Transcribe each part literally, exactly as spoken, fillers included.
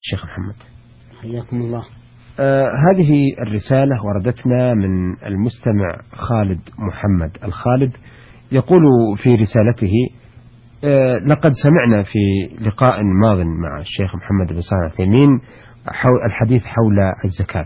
شيخ محمد. حياكم الله. آه هذه الرسالة وردتنا من المستمع خالد محمد الخالد، يقول في رسالته: آه لقد سمعنا في لقاء ماض مع الشيخ محمد بن صالح العثيمين حول الحديث حول الزكاة،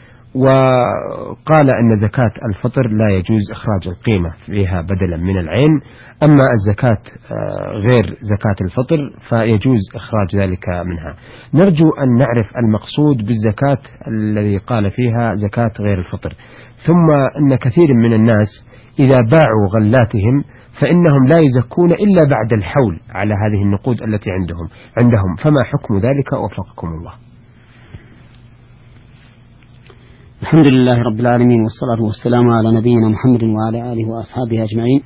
وقال أن زكاة الفطر لا يجوز إخراج القيمة فيها بدلا من العين، أما الزكاة غير زكاة الفطر فيجوز إخراج ذلك منها. نرجو أن نعرف المقصود بالزكاة الذي قال فيها زكاة غير الفطر، ثم أن كثير من الناس إذا باعوا غلاتهم فإنهم لا يزكون إلا بعد الحول على هذه النقود التي عندهم عندهم فما حكم ذلك وفقكم الله؟ الحمد لله رب العالمين، والصلاة والسلام على نبينا محمد وعلى آله وأصحابه أجمعين.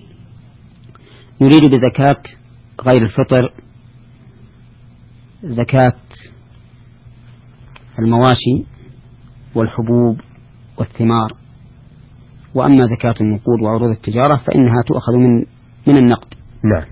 نريد بزكاة غير الفطر زكاة المواشي والحبوب والثمار، وأما زكاة النقود وعروض التجارة فإنها تؤخذ من من النقد. نعم.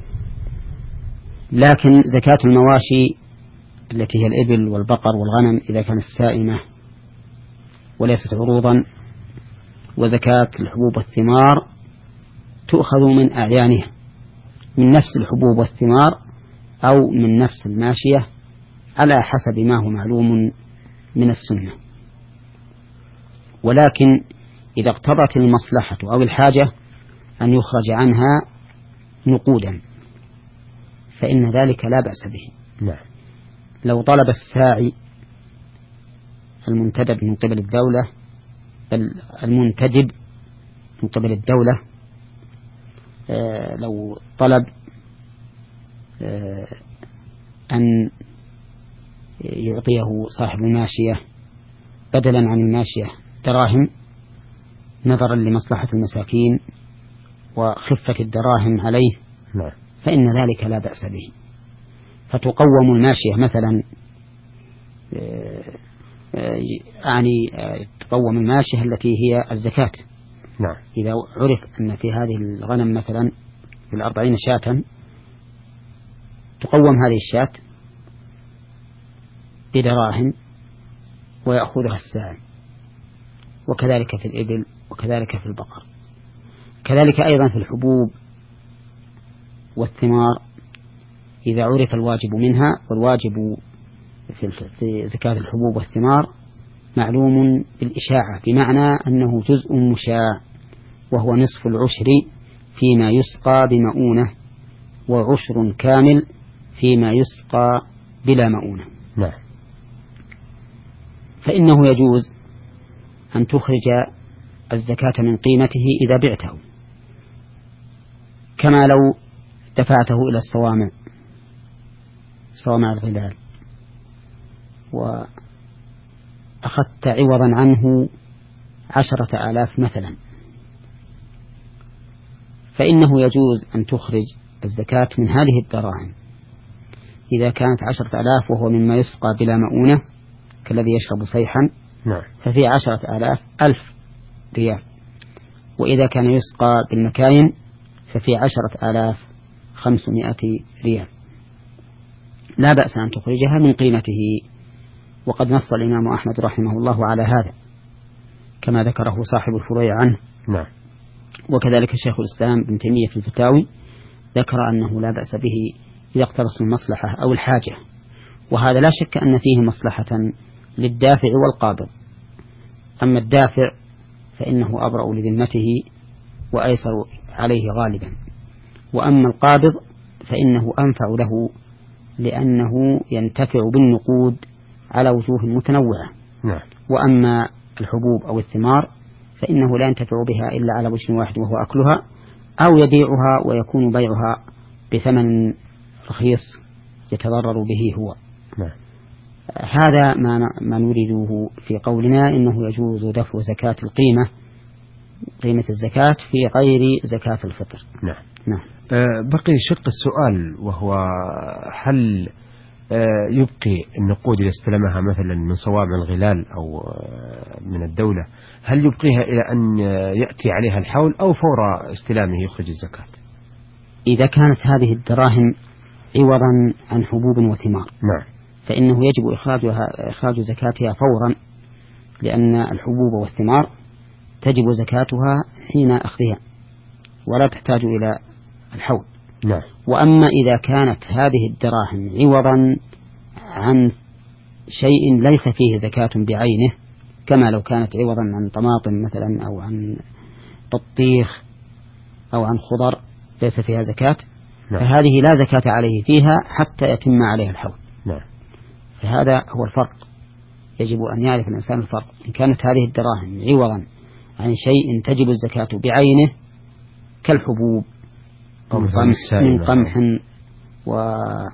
لكن زكاة المواشي التي هي الإبل والبقر والغنم إذا كانت سائمة وليست عروضا، وزكاة الحبوب والثمار تؤخذ من أعيانها، من نفس الحبوب والثمار أو من نفس الماشية على حسب ما هو معلوم من السنة. ولكن إذا اقتضت المصلحة أو الحاجة أن يخرج عنها نقودا فإن ذلك لا بأس به. نعم. لو طلب الساعي المنتدب من قبل الدولة بل المنتدب من قبل الدولة آه لو طلب آه أن يعطيه صاحب الماشية بدلا عن الماشية دراهم نظرا لمصلحة المساكين وخفة الدراهم عليه، نعم، فإن ذلك لا بأس به. فتقوم الماشية مثلا يعني تقوم الماشية التي هي الزكاة. نعم. إذا عرف أن في هذه الغنم مثلا في الأربعين شاة تقوم هذه الشاة بدراهم ويأخذها الساعي، وكذلك في الإبل وكذلك في البقر، كذلك أيضا في الحبوب والثمار إذا عرف الواجب منها. والواجب في زكاة الحبوب والثمار معلوم بالإشاعة، بمعنى أنه جزء مشاع وهو نصف العشر فيما يسقى بمؤونة، وعشر كامل فيما يسقى بلا مؤونة. نعم. فإنه يجوز أن تخرج الزكاة من قيمته إذا بعته، كما لو دفعته إلى الصوامع صوامع الغلال وأخذت عوضا عنه عشرة آلاف مثلا، فإنه يجوز أن تخرج الزكاة من هذه الدراهم إذا كانت عشرة آلاف وهو مما يسقى بلا مؤونة كالذي يشرب صيحا. نعم. ففي عشرة آلاف ألف ريال، وإذا كان يسقى بالمكاين ففي عشرة آلاف خمسمائة ريال. لا بأس أن تخرجها من قيمته، وقد نص الإمام أحمد رحمه الله على هذا كما ذكره صاحب الفروع عنه. نعم. وكذلك شيخ الإسلام ابن تيمية في الفتاوي ذكر أنه لا بأس به إذا اقتضت المصلحة أو الحاجة، وهذا لا شك أن فيه مصلحة للدافع والقابض. أما الدافع فإنه أبرأ لذمته وأيسر عليه غالبا، وأما القابض فإنه أنفع له لأنه ينتفع بالنقود على وجوه متنوعة. نعم. وأما الحبوب أو الثمار فإنه لا ينتفع بها إلا على وجه واحد وهو أكلها، أو يبيعها ويكون بيعها بثمن رخيص يتضرر به هو. نعم. هذا ما ما نريده في قولنا إنه يجوز دفع زكاة القيمة قيمة الزكاة في غير زكاة الفطر. نعم. نعم. أه بقي شق السؤال، وهو هل أه يبقي النقود إذا استلمها مثلا من صوامع الغلال أو أه من الدولة، هل يبقيها إلى أن يأتي عليها الحول أو فور استلامه يخرج الزكاة؟ إذا كانت هذه الدراهم عوضا عن حبوب وثمار نعم. فإنه يجب إخراجها إخراج زكاتها فورا، لأن الحبوب والثمار تجب زكاتها حين أخذها ولا تحتاج إلى الحول. نعم. وأما إذا كانت هذه الدراهم عوضا عن شيء ليس فيه زكاة بعينه، كما لو كانت عوضا عن طماطم مثلا أو عن بطيخ أو عن خضر ليس فيها زكاة، نعم. فهذه لا زكاة عليه فيها حتى يتم عليه الحول. نعم. فهذا هو الفرق، يجب أن يعرف الإنسان الفرق. إن كانت هذه الدراهم عوضا عن شيء تجب الزكاة بعينه كالحبوب من قمح و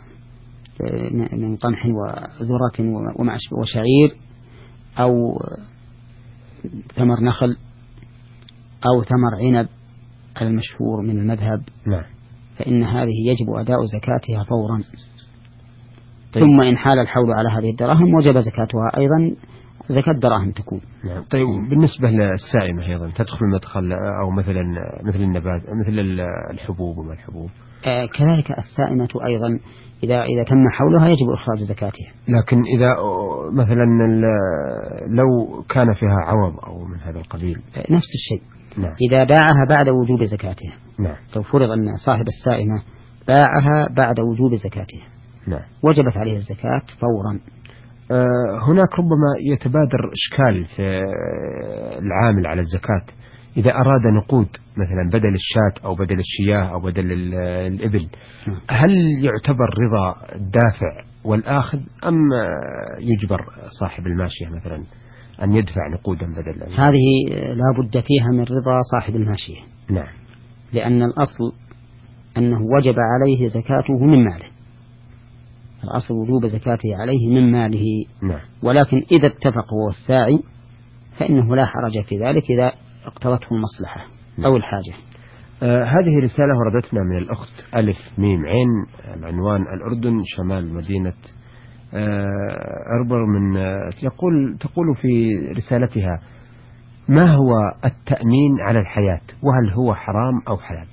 من قمح وذرة وشعير أو ثمر نخل أو ثمر عنب على المشهور من المذهب، نعم. فإن هذه يجب أداء زكاتها فورا. طيب. ثم إن حال الحول على هذه الدراهم وجب زكاتها أيضا زكاة دراهم تكون. نعم. طيب بالنسبة للسائمة أيضا تدخل المدخل أو مثلا مثل النبات مثل الحبوب وما الحبوب؟ آه كذلك السائمة أيضا إذا إذا تم حولها يجب إخراج زكاتها. لكن إذا مثلا لو كان فيها عوض أو من هذا القبيل آه نفس الشيء. نعم. إذا باعها بعد وجوب زكاتها. نعم. لو فرض أن صاحب السائمة باعها بعد وجوب زكاتها، نعم، وجبت عليه الزكاة فورا. آه هناك ربما يتبادر إشكال في العامل على الزكاة إذا أراد نقود مثلا بدل الشاة أو بدل الشياه أو بدل الإبل، هل يعتبر رضا الدافع والآخذ أم يجبر صاحب الماشية مثلا أن يدفع نقودا بدل؟ هذه لا بد فيها من رضا صاحب الماشية. نعم. لأن الأصل أنه وجب عليه زكاته من ماله، الأصل وجوب زكاته عليه من ماله. نعم. ولكن إذا اتفق هو الساعي فإنه لا حرج في ذلك إذا اقتضته المصلحة أو الحاجة. آه هذه رسالة وردتنا من الأخت ألف ميم عين، العنوان الأردن شمال مدينة آه أربر، من آه يقول تقول في رسالتها: ما هو التأمين على الحياة وهل هو حرام أو حلال؟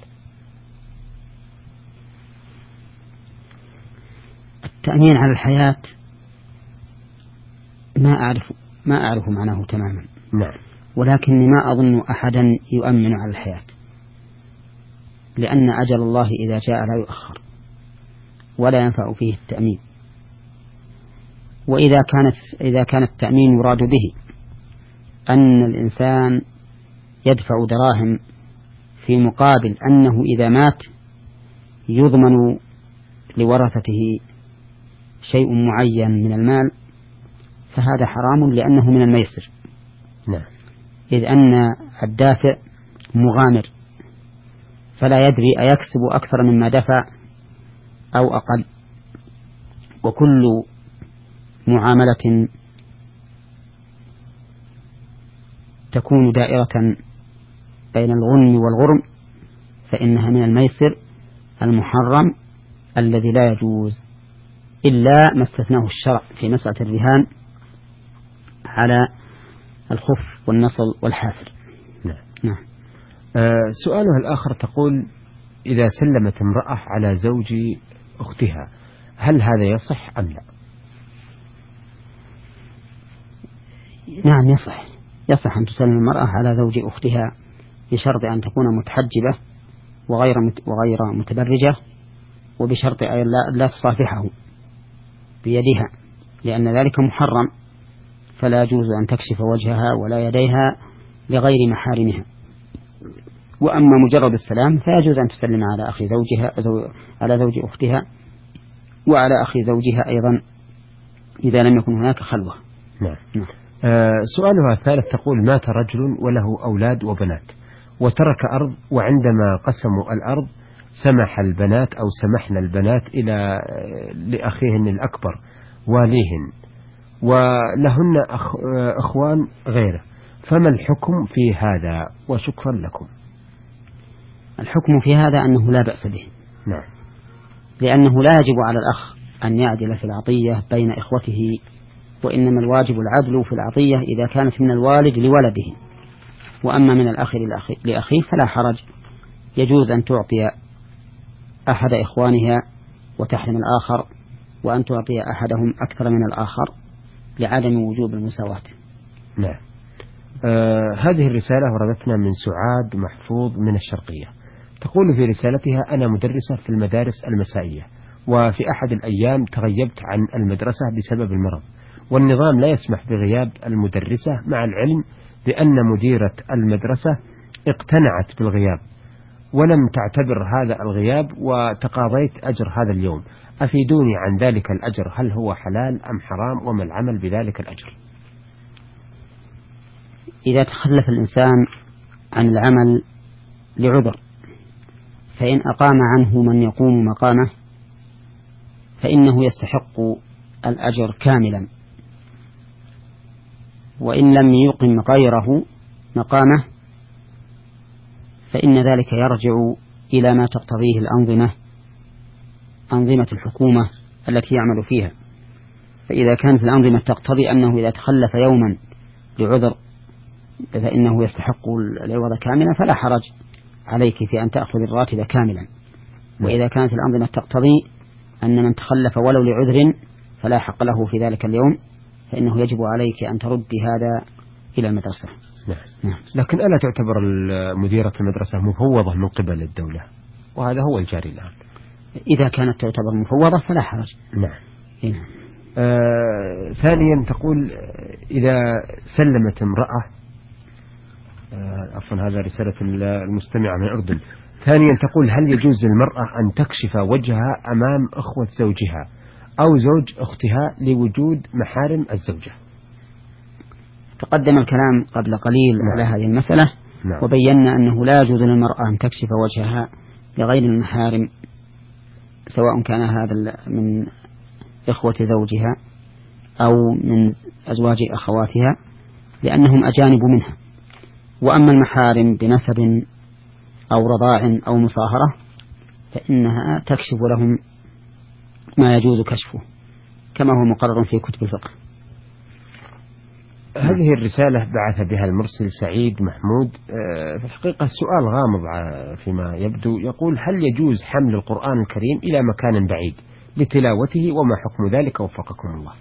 التأمين على الحياة ما أعرف ما أعرف معناه تماما. نعم. ولكني ما أظن أحدا يؤمن على الحياة، لأن أجل الله إذا جاء لا يؤخر ولا ينفع فيه التأمين. وإذا كانت إذا كان التأمين يراد به أن الإنسان يدفع دراهم في مقابل أنه إذا مات يضمن لورثته شيء معين من المال، فهذا حرام لأنه من الميسر. نعم. إذ أن الدافع مغامر فلا يدري أيكسب أكثر مما دفع أو أقل، وكل معاملة تكون دائرة بين الغنم والغرم فإنها من الميسر المحرم الذي لا يجوز إلا ما استثناه الشرع في مسألة الرهان على الخف والنصل والحافر. نعم. نعم. آه سؤالها الآخر تقول: إذا سلمت امرأة على زوج أختها هل هذا يصح أم لا؟ نعم يصح، يصح أن تسلم المرأة على زوج أختها بشرط أن تكون متحجبة وغير وغير متبرجة، وبشرط أن لا تصافحه بيدها، لأن ذلك محرم، فلا يجوز أن تكشف وجهها ولا يديها لغير محارمها. وأما مجرد السلام فيجوز أن تسلم على أخي زوجها زو... على زوج أختها وعلى أخي زوجها أيضا إذا لم يكن هناك خلوة. نعم. نعم. آه سؤالها الثالث تقول: مات رجل وله أولاد وبنات وترك أرض، وعندما قسموا الأرض سمح البنات أو سمحنا البنات إلى لأخيهن الأكبر واليهن، ولهن أخ... أخوان غيره، فما الحكم في هذا؟ وشكرا لكم. الحكم في هذا أنه لا بأس به. نعم. لأنه لا يجب على الأخ أن يعدل في العطية بين إخوته، وإنما الواجب العدل في العطية إذا كانت من الوالد لولده، وأما من الأخ لأخيه فلا حرج، يجوز أن تعطي أحد إخوانها وتحرم الآخر وأن تعطي أحدهم أكثر من الآخر لعدم وجوب المساواة. نعم. آه هذه الرسالة وردتنا من سعاد محفوظ من الشرقية، تقول في رسالتها: أنا مدرسة في المدارس المسائية، وفي أحد الأيام تغيبت عن المدرسة بسبب المرض، والنظام لا يسمح بغياب المدرسة، مع العلم بأن مديرة المدرسة اقتنعت بالغياب ولم تعتبر هذا الغياب، وتقاضيت أجر هذا اليوم. أفيدوني عن ذلك الأجر، هل هو حلال أم حرام، وما العمل بذلك الأجر؟ إذا تخلف الإنسان عن العمل لعذر، فإن أقام عنه من يقوم مقامه فإنه يستحق الأجر كاملا، وإن لم يقم غيره مقامه فإن ذلك يرجع إلى ما تقتضيه الأنظمة، أنظمة الحكومة التي يعمل فيها. فإذا كانت الأنظمة تقتضي أنه إذا تخلف يوما لعذر فإنه يستحق العوض كاملا فلا حرج عليك في أن تأخذ الراتب كاملا. وإذا كانت الأنظمة تقتضي أن من تخلف ولو لعذر فلا حق له في ذلك اليوم فإنه يجب عليك أن تردي هذا إلى المدرسة. نعم. نعم. لكن ألا تعتبر مديرة المدرسة مفوضة من قبل الدولة؟ وهذا هو الجاري الآن. إذا كانت تعتبر مفوضة فلا حرج. نعم. نعم. آه ثانيا تقول: إذا سلمت امرأة، آه عفوا هذا رسالة المستمع من الأردن. ثانيا تقول: هل يجوز للمرأة أن تكشف وجهها أمام أخوة زوجها أو زوج أختها لوجود محارم الزوجة؟ تقدم الكلام قبل قليل نعم. على هذه المسألة. نعم. وبينا أنه لا يجوز للمرأة أن تكشف وجهها لغير المحارم، سواء كان هذا من إخوة زوجها أو من أزواج أخواتها، لأنهم أجانب منها. وأما المحارم بنسب أو رضاع أو مصاهرة فإنها تكشف لهم ما يجوز كشفه كما هو مقرر في كتب الفقه. هذه الرسالة بعث بها المرسل سعيد محمود. في الحقيقة السؤال غامض فيما يبدو. يقول: هل يجوز حمل القرآن الكريم إلى مكان بعيد لتلاوته، وما حكم ذلك وفقكم الله؟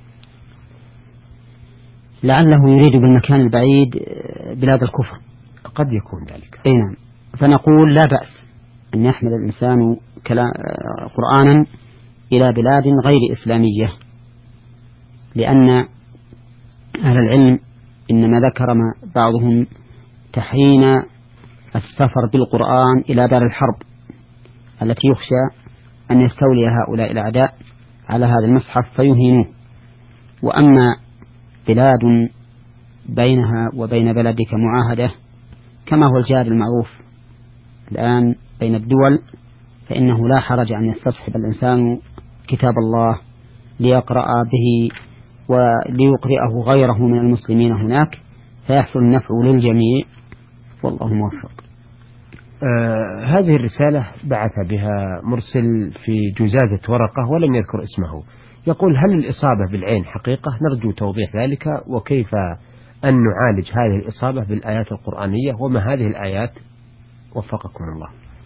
لعله يريد بالمكان البعيد بلاد الكفر. قد يكون ذلك. أي نعم. فنقول لا بأس أن يحمل الإنسان قرآنا إلى بلاد غير إسلامية، لأن أهل العلم إنما ذكر بعضهم تحريم السفر بالقرآن إلى دار الحرب التي يخشى أن يستولي هؤلاء الأعداء على هذا المصحف فيهينوه. وأما بلاد بينها وبين بلدك معاهدة كما هو الجار المعروف الآن بين الدول، فإنه لا حرج أن يستصحب الإنسان كتاب الله ليقرأ به وليقرأه غيره من المسلمين هناك فيحصل النفع للجميع، والله موفق. آه هذه الرسالة بعث بها مرسل في جزازة ورقة ولم يذكر اسمه. يقول: هل الإصابة بالعين حقيقة؟ نرجو توضيح ذلك، وكيف أن نعالج هذه الإصابة بالآيات القرآنية، وما هذه الآيات وفقكم الله؟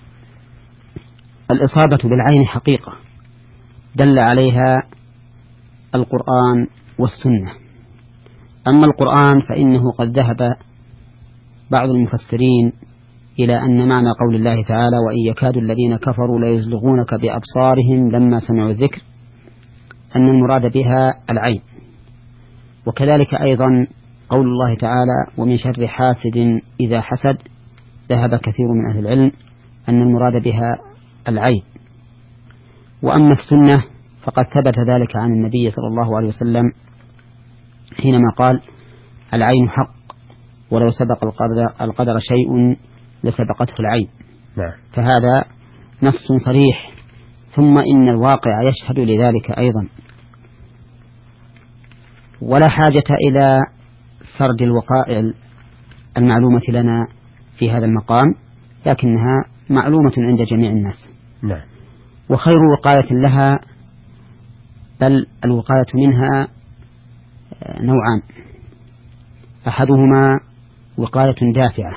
الإصابة بالعين حقيقة دل عليها القرآن والسنة. أما القرآن فإنه قد ذهب بعض المفسرين إلى أن معنى قول الله تعالى: وإن يكاد الذين كفروا ليزلغونك بأبصارهم لما سمعوا الذكر، أن المراد بها العين. وكذلك أيضا قول الله تعالى: ومن شر حاسد إذا حسد، ذهب كثير من أهل العلم أن المراد بها العين. وأما السنة فقد ثبت ذلك عن النبي صلى الله عليه وسلم حينما قال: العين حق ولو سبق القدر, القدر شيء لسبقته العين. فهذا نص صريح، ثم إن الواقع يشهد لذلك أيضا. ولا حاجة إلى سرد الوقائع المعلومة لنا في هذا المقام، لكنها معلومة عند جميع الناس. نعم. وخير وقاية لها، بل الوقاية منها نوعان: أحدهما وقاية دافعة،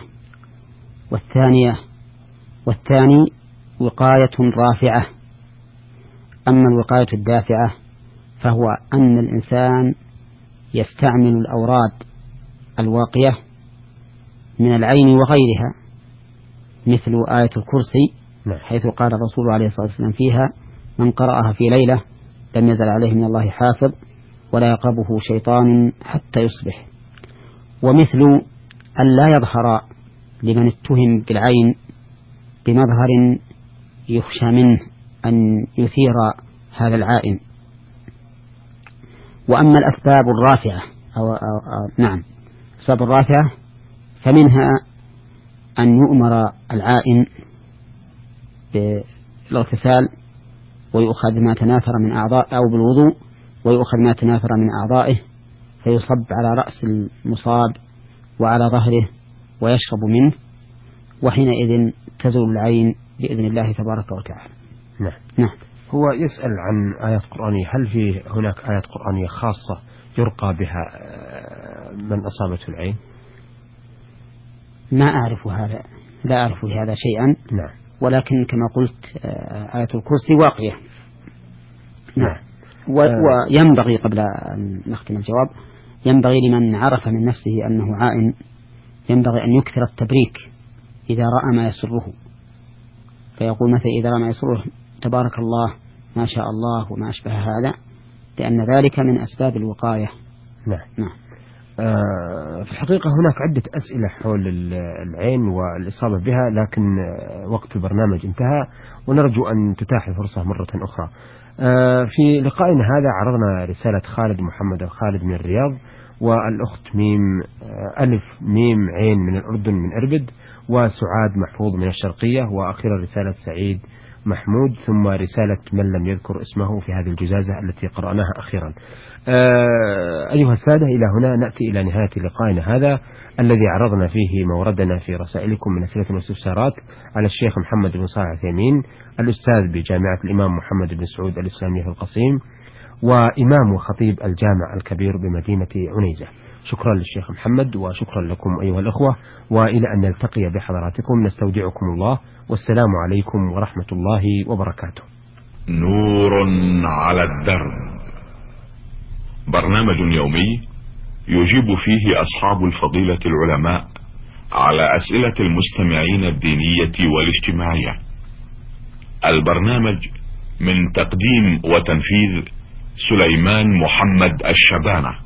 والثانية والثاني وقاية رافعة. أما الوقاية الدافعة فهو أن الإنسان يستعمل الأوراد الواقية من العين وغيرها، مثل آية الكرسي، حيث قال الرسول عليه الصلاة والسلام فيها: من قرأها في ليلة لم يزل عليه من الله حافظ ولا يقربه شيطان حتى يصبح. ومثل أن لا يظهر لمن اتهم بالعين بمظهر يخشى منه أن يثير هذا العائن. وأما الأسباب الرافعة أو, أو, أو نعم الأسباب الرافعة فمنها أن يؤمر العائن بالاغتسال ويؤخذ ما تناثر من أعضاء، أو بالوضوء ويؤخذ ما تناثر من أعضائه فيصب على رأس المصاب وعلى ظهره ويشرب منه، وحينئذ تزول العين بإذن الله تبارك وتعالى. نعم. نعم. هو يسأل عن آيات قرآنية، هل في هناك آيات قرآنية خاصة يرقى بها من أصابته العين؟ ما أعرف هذا، لا أعرف هذا شيئا. نعم. ولكن كما قلت آية الكرسي واقية. نعم. وينبغي قبل أن نختم الجواب، ينبغي لمن عرف من نفسه أنه عائن ينبغي أن يكثر التبريك إذا رأى ما يسره، فيقول مثلا إذا رأى ما يسره تبارك الله ما شاء الله وما أشبه هذا، لأن ذلك من أسباب الوقاية. نعم. نعم. آه في الحقيقة هناك عدة أسئلة حول العين والإصابة بها، لكن وقت البرنامج انتهى ونرجو أن تتاح الفرصة مرة أخرى. آه في لقائنا هذا عرضنا رسالة خالد محمد الخالد من الرياض، والأخت ميم آه ألف ميم عين من الأردن من إربد، وسعاد محفوظ من الشرقية، وأخيرا رسالة سعيد محمود، ثم رسالة من لم يذكر اسمه في هذه الجزازة التي قرأناها أخيرا. آه أيها السادة، إلى هنا نأتي إلى نهاية لقائنا هذا الذي عرضنا فيه موردنا في رسائلكم من أسئلة واستفسارات على الشيخ محمد بن صالح العثيمين، الأستاذ بجامعة الإمام محمد بن سعود الإسلامية في القصيم، وإمام وخطيب الجامع الكبير بمدينة عنيزة. شكرا للشيخ محمد وشكرا لكم أيها الأخوة، وإلى أن نلتقي بحضراتكم نستودعكم الله، والسلام عليكم ورحمة الله وبركاته. نور على الدرب، برنامج يومي يجيب فيه أصحاب الفضيلة العلماء على أسئلة المستمعين الدينية والاجتماعية. البرنامج من تقديم وتنفيذ سليمان محمد الشبانة.